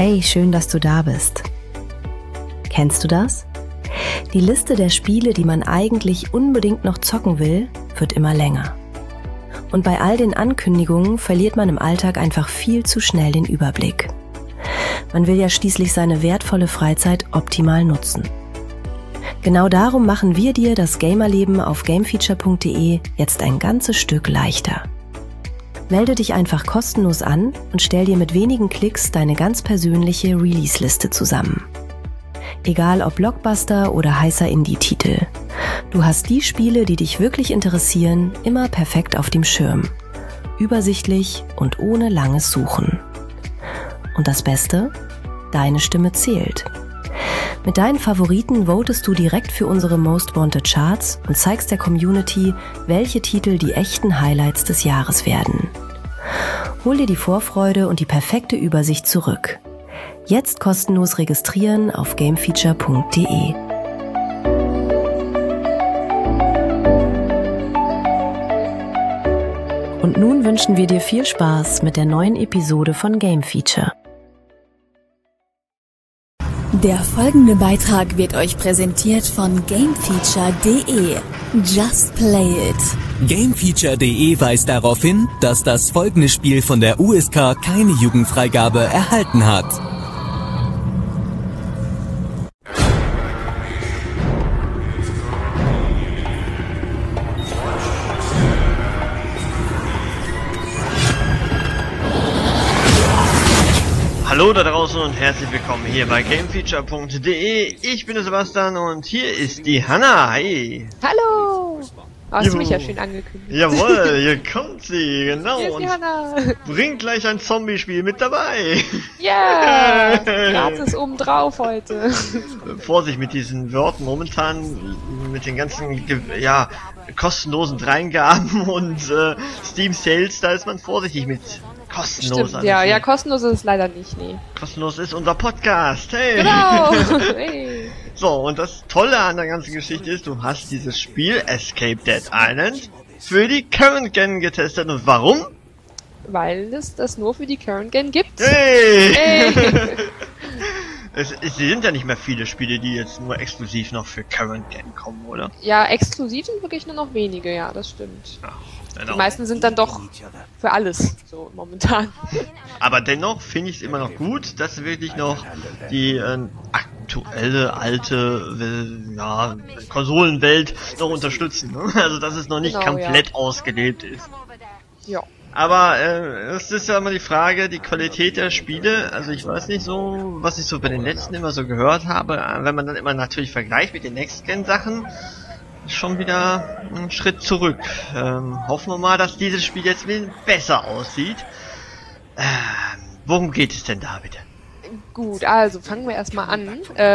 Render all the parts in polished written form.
Hey, schön, dass du da bist. Kennst du das? Die Liste der Spiele, die man eigentlich unbedingt noch zocken will, wird immer länger. Und bei all den Ankündigungen verliert man im Alltag einfach viel zu schnell den Überblick. Man will ja schließlich seine wertvolle Freizeit optimal nutzen. Genau darum machen wir dir das Gamerleben auf gamefeature.de jetzt ein ganzes Stück leichter. Melde dich einfach kostenlos an und stell dir mit wenigen Klicks deine ganz persönliche Release-Liste zusammen. Egal ob Blockbuster oder heißer Indie-Titel. Du hast die Spiele, die dich wirklich interessieren, immer perfekt auf dem Schirm. Übersichtlich und ohne langes Suchen. Und das Beste? Deine Stimme zählt. Mit deinen Favoriten votest du direkt für unsere Most Wanted Charts und zeigst der Community, welche Titel die echten Highlights des Jahres werden. Hol dir die Vorfreude und die perfekte Übersicht zurück. Jetzt kostenlos registrieren auf gamefeature.de. Und nun wünschen wir dir viel Spaß mit der neuen Episode von Game Feature. Der folgende Beitrag wird euch präsentiert von gamefeature.de. Just play it. Gamefeature.de weist darauf hin, dass das folgende Spiel von der USK keine Jugendfreigabe erhalten hat. Hallo da draußen und herzlich willkommen hier bei gamefeature.de. Ich bin der Sebastian und hier ist die Hanna. Hi. Hallo. Hast du mich ja schön angekündigt. Jawohl, hier kommt sie, genau. Hier ist die Hanna. Bringt gleich ein Zombie-Spiel mit dabei. Ja, gratis obendrauf heute. Vorsicht mit diesen Wörtern momentan, mit den ganzen, ja, kostenlosen Dreingaben und Steam Sales, da ist man vorsichtig mit. Kostenlos. Stimmt, ja, kostenlos ist es leider nicht, nee. Kostenlos ist unser Podcast, hey! Genau! Hey. So, und das Tolle an der ganzen Geschichte ist, du hast dieses Spiel Escape Dead Island für die Current Gen getestet. Und warum? Weil es das nur für die Current Gen gibt. Hey! Hey. Es sind ja nicht mehr viele Spiele, die jetzt nur exklusiv noch für Current Gen kommen, oder? Ja, exklusiv sind wirklich nur noch wenige, ja, das stimmt. Ja, genau. Die meisten sind dann doch für alles, so momentan. Aber dennoch finde ich es immer noch gut, dass wirklich noch die aktuelle, alte Konsolenwelt noch unterstützen. Ne? Also dass es noch nicht Genau, komplett ausgelebt ist. Ja. Aber es ist ja immer die Frage, die Qualität der Spiele, also ich weiß nicht so, was ich so bei den letzten immer so gehört habe, wenn man dann immer natürlich vergleicht mit den Next-Gen-Sachen, ist schon wieder ein Schritt zurück. Hoffen wir mal, dass dieses Spiel jetzt besser aussieht. Worum geht es denn da bitte? Gut, also fangen wir erstmal an.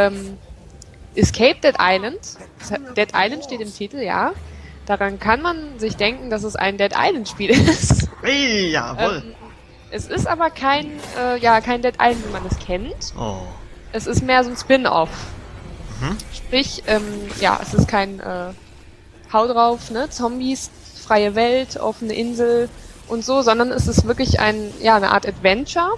Escape Dead Island. Dead Island steht im Titel, ja. Daran kann man sich denken, dass es ein Dead Island Spiel ist. Hey, jawohl. Es ist aber kein Dead Island, wie man es kennt. Oh. Es ist mehr so ein Spin-off. Mhm. Sprich, es ist kein Hau drauf, ne, Zombies, freie Welt, offene Insel und so, sondern es ist wirklich eine Art Adventure.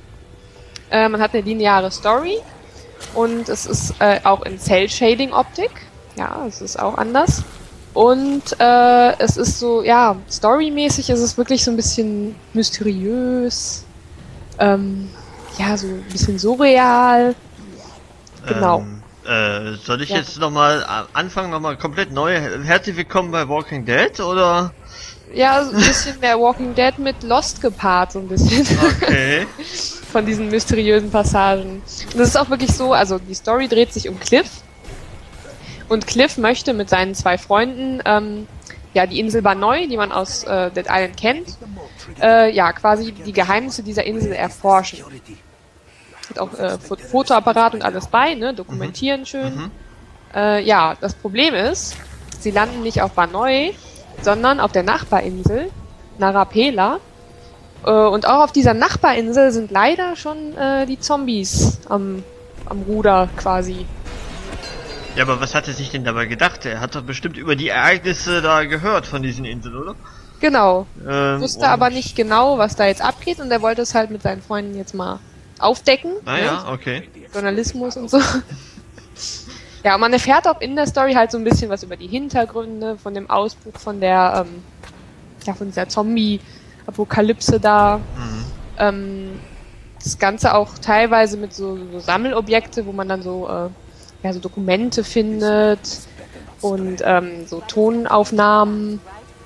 Man hat eine lineare Story und es ist auch in Cell-Shading-Optik. Ja, es ist auch anders. Und es ist so, ja, storymäßig ist es wirklich so ein bisschen mysteriös, so ein bisschen surreal. Genau. Soll ich jetzt nochmal anfangen, nochmal komplett neu? Herzlich willkommen bei Walking Dead, oder? Ja, so ein bisschen mehr Walking Dead mit Lost gepaart, so ein bisschen. Okay. Von diesen mysteriösen Passagen. Und das ist auch wirklich so, also die Story dreht sich um Cliff. Und Cliff möchte mit seinen 2 Freunden, die Insel Banoi, die man aus Dead Island kennt, quasi die Geheimnisse dieser Insel erforschen. Hat auch Fotoapparat und alles bei, ne, dokumentieren schön. Das Problem ist, sie landen nicht auf Banoi, sondern auf der Nachbarinsel, Narapela. Und auch auf dieser Nachbarinsel sind leider schon die Zombies am Ruder quasi. Ja, aber was hat er sich denn dabei gedacht? Er hat doch bestimmt über die Ereignisse da gehört von diesen Inseln, oder? Genau. Wusste aber nicht genau, was da jetzt abgeht und er wollte es halt mit seinen Freunden jetzt mal aufdecken. Ah ja, okay. Journalismus und so. Ja, und man erfährt auch in der Story halt so ein bisschen was über die Hintergründe von dem Ausbruch von der, von dieser Zombie-Apokalypse da. Das Ganze auch teilweise mit so Sammelobjekte, wo man dann so Dokumente findet und so Tonaufnahmen.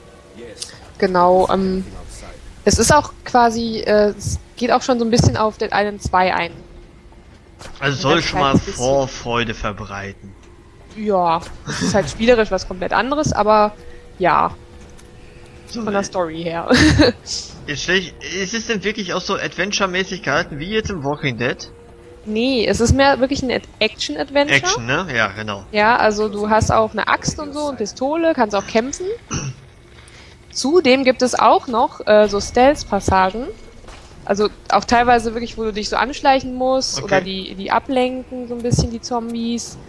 Genau. Es ist auch quasi, es geht auch schon so ein bisschen auf Dead Island 2 ein. Also soll schon mal Vorfreude verbreiten. Ja, es ist halt spielerisch was komplett anderes, aber ja, von der Story her. Ist es denn wirklich auch so Adventure-mäßig gehalten wie jetzt im Walking Dead? Nee, es ist mehr wirklich ein Action-Adventure. Action, ne? Ja, genau. Ja, also du hast auch eine Axt und so und Pistole, kannst auch kämpfen. Zudem gibt es auch noch so Stealth-Passagen. Also auch teilweise wirklich, wo du dich so anschleichen musst oder die ablenken so ein bisschen, die Zombies.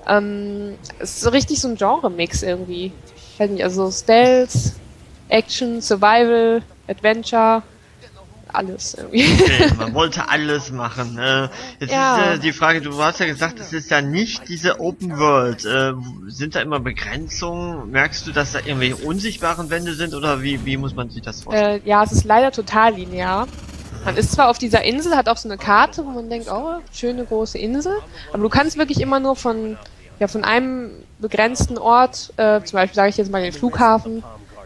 Es ist so richtig so ein Genre-Mix irgendwie. Ich weiß nicht, also Stealth, Action, Survival, Adventure, alles irgendwie. Okay, man wollte alles machen. Jetzt ist die Frage, du hast ja gesagt, es ist ja nicht diese Open World. Sind da immer Begrenzungen? Merkst du, dass da irgendwelche unsichtbaren Wände sind oder wie muss man sich das vorstellen? Ja, es ist leider total linear. Man ist zwar auf dieser Insel, hat auch so eine Karte, wo man denkt, oh, schöne große Insel, aber du kannst wirklich immer nur von einem begrenzten Ort, zum Beispiel sage ich jetzt mal den Flughafen,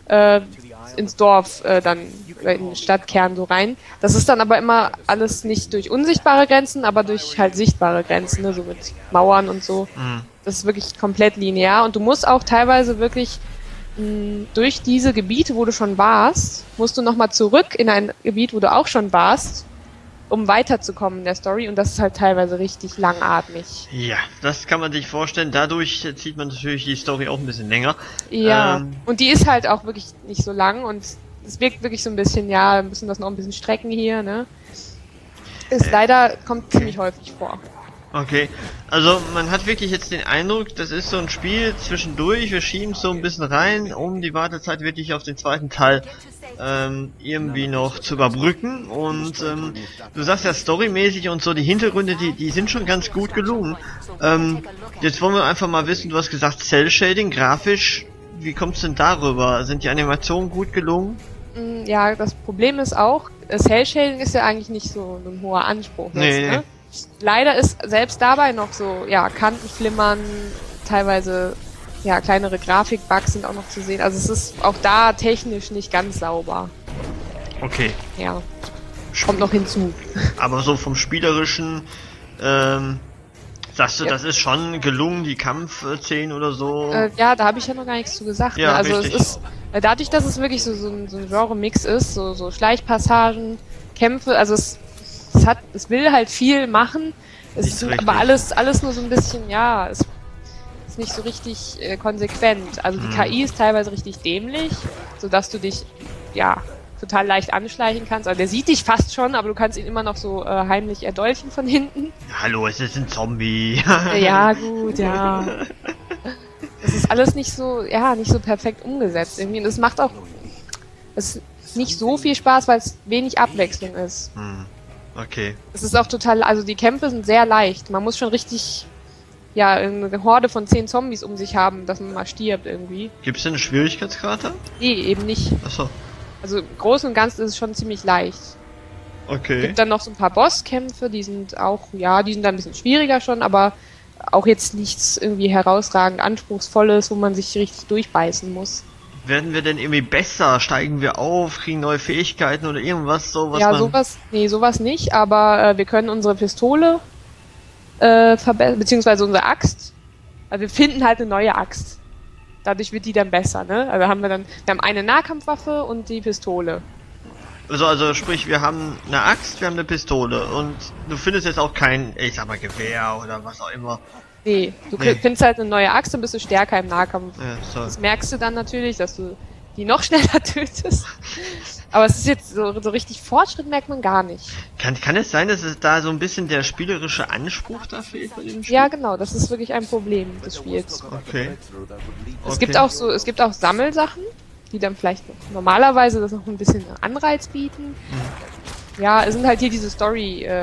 ins Dorf, dann in den Stadtkern so rein. Das ist dann aber immer alles nicht durch unsichtbare Grenzen, aber durch halt sichtbare Grenzen, ne, so mit Mauern und so. Das ist wirklich komplett linear und du musst auch teilweise wirklich durch diese Gebiete, wo du schon warst, musst du nochmal zurück in ein Gebiet, wo du auch schon warst, um weiterzukommen in der Story und das ist halt teilweise richtig langatmig. Ja, das kann man sich vorstellen. Dadurch zieht man natürlich die Story auch ein bisschen länger. Ja, und die ist halt auch wirklich nicht so lang und es wirkt wirklich so ein bisschen, ja, müssen das noch ein bisschen strecken hier, ne? Ist leider, kommt ziemlich häufig vor. Okay, also man hat wirklich jetzt den Eindruck, das ist so ein Spiel zwischendurch, wir schieben es so ein bisschen rein, um die Wartezeit wirklich auf den zweiten Teil irgendwie noch zu überbrücken und du sagst ja storymäßig und so, die Hintergründe, die sind schon ganz gut gelungen. Jetzt wollen wir einfach mal wissen, du hast gesagt Cell-Shading, grafisch, wie kommt's denn darüber? Sind die Animationen gut gelungen? Ja, das Problem ist auch, Cell-Shading ist ja eigentlich nicht so ein hoher Anspruch jetzt, ne? Leider ist selbst dabei noch so, ja, Kantenflimmern, teilweise, ja, kleinere Grafikbugs sind auch noch zu sehen. Also es ist auch da technisch nicht ganz sauber. Okay. Ja. Kommt noch hinzu. Aber so vom Spielerischen, sagst du, das ist schon gelungen, die Kampfszenen oder so? Ja, da habe ich ja noch gar nichts zu gesagt. Ja, ne? Also richtig. es ist, dadurch, dass es wirklich so ein Genre-Mix ist, so Schleichpassagen, Kämpfe, also es will halt viel machen, es ist aber alles nur so ein bisschen, ja, es ist nicht so richtig konsequent. Also die KI ist teilweise richtig dämlich, sodass du dich, ja, total leicht anschleichen kannst. Also der sieht dich fast schon, aber du kannst ihn immer noch so heimlich erdolchen von hinten. Hallo, es ist ein Zombie. Ja, gut, ja. Das ist alles nicht so perfekt umgesetzt irgendwie. Und es macht auch nicht so viel Spaß, weil es wenig Abwechslung ist. Okay. Es ist auch total, also die Kämpfe sind sehr leicht. Man muss schon richtig, ja, eine Horde von 10 Zombies um sich haben, dass man mal stirbt irgendwie. Gibt's denn eine Schwierigkeitskarte? Nee, eben nicht. Achso. Also im Großen und Ganzen ist es schon ziemlich leicht. Okay. Es gibt dann noch so ein paar Bosskämpfe, die sind dann ein bisschen schwieriger schon, aber auch jetzt nichts irgendwie herausragend Anspruchsvolles, wo man sich richtig durchbeißen muss. Werden wir denn irgendwie besser? Steigen wir auf? Kriegen neue Fähigkeiten oder irgendwas so? Ja, sowas nicht, aber wir können unsere Pistole verbessern, beziehungsweise unsere Axt. Also wir finden halt eine neue Axt. Dadurch wird die dann besser, ne? Also wir haben eine Nahkampfwaffe und die Pistole. Also sprich, wir haben eine Axt, wir haben eine Pistole und du findest jetzt auch kein, ich sag mal, Gewehr oder was auch immer. Nee, du findest halt eine neue Axt und bist du stärker im Nahkampf. Ja, so. Das merkst du dann natürlich, dass du die noch schneller tötest. Aber es ist jetzt so richtig Fortschritt merkt man gar nicht. Kann es sein, dass es da so ein bisschen der spielerische Anspruch da fehlt bei dem Spiel? Ja, genau, das ist wirklich ein Problem des Spiels. Okay. Es gibt auch Sammelsachen, die dann vielleicht normalerweise das noch ein bisschen Anreiz bieten. Ja, es sind halt hier diese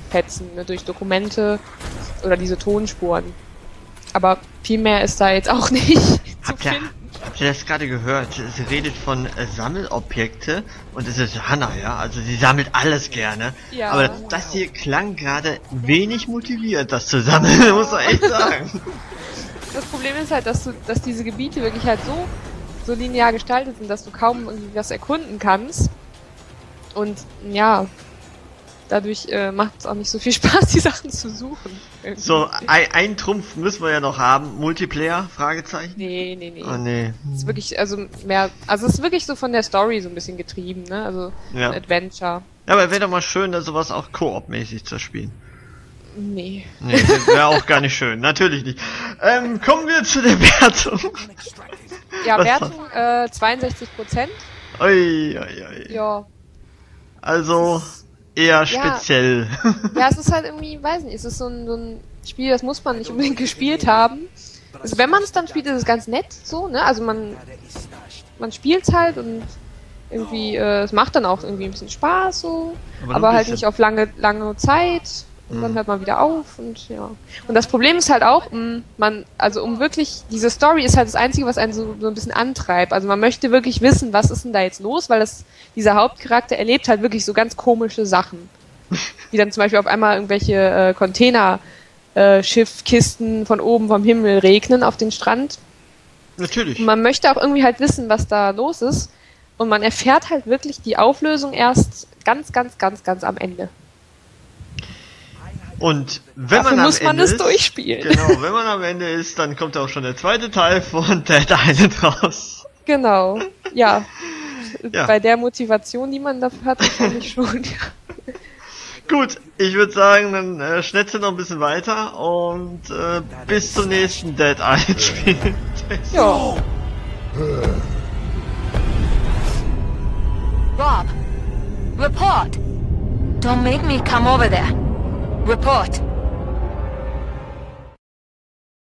durchpetzen, ne, durch Dokumente oder diese Tonspuren. Aber viel mehr ist da jetzt auch nicht zu finden. Habt ihr das gerade gehört? Sie redet von Sammelobjekte und es ist Hannah, ja? Also sie sammelt alles gerne. Ja. Aber das hier klang gerade wenig motiviert, das zu sammeln, muss man echt sagen. Das Problem ist halt, dass diese Gebiete wirklich halt so linear gestaltet sind, dass du kaum irgendwie was erkunden kannst. Und ja, dadurch macht es auch nicht so viel Spaß, die Sachen zu suchen. Irgendwie. So, ein Trumpf müssen wir ja noch haben. Multiplayer? Fragezeichen? Nee. Oh nee. Es ist wirklich, es ist wirklich so von der Story so ein bisschen getrieben, ne? Also Ja. ein Adventure. Ja, aber wäre doch mal schön, da sowas auch Koop-mäßig zu spielen. Nee. Nee, wäre auch gar nicht schön. Natürlich nicht. Kommen wir zu der Wertung. Ja, Was Wertung 62%. Ui. Ja. Also eher speziell. Ja, es ist halt irgendwie, weiß nicht, es ist so ein Spiel, das muss man nicht unbedingt gespielt haben. Also wenn man es dann spielt, ist es ganz nett so, ne? Also man spielt halt und irgendwie, es macht dann auch irgendwie ein bisschen Spaß so, aber halt nicht auf lange Zeit. Und dann hört man wieder auf und ja. Und das Problem ist halt auch, diese Story ist halt das Einzige, was einen so ein bisschen antreibt. Also man möchte wirklich wissen, was ist denn da jetzt los, weil dieser Hauptcharakter erlebt halt wirklich so ganz komische Sachen. Wie dann zum Beispiel auf einmal irgendwelche Containerschiffkisten von oben vom Himmel regnen auf den Strand. Natürlich. Und man möchte auch irgendwie halt wissen, was da los ist. Und man erfährt halt wirklich die Auflösung erst ganz am Ende. Und wenn Dafür man muss man es durchspielen. Genau, wenn man am Ende ist, dann kommt auch schon der zweite Teil von Dead Island raus. Genau, ja. Ja. Bei der Motivation, die man dafür hat, wahrscheinlich schon, ja. Gut, ich würde sagen, dann schnetze noch ein bisschen weiter und bis zum nächsten Dead Island Spiel. Ja. Rob, report! Don't make me come over there. Report.